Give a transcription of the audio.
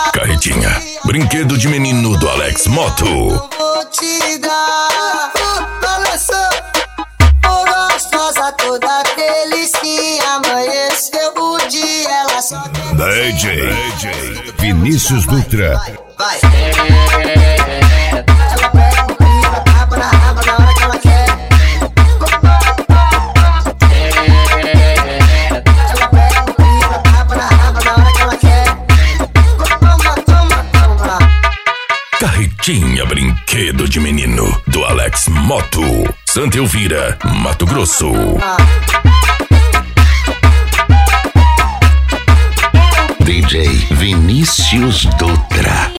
Carretinha, brinquedo de menino do Alex Moto. Vou te dar, balançou, gostosa toda feliz que amanheceu o dia, ela só DJ Vinícius Dutra. vai. Ela pega o clima, tapa na raba na hora que ela quer. Ela pega o clima, tapa na raba na hora que ela quer. Toma. Carretinha, brinquedo de menino do Alex Moto. Santa Elvira, Mato Grosso. DJ Vinícius Dutra.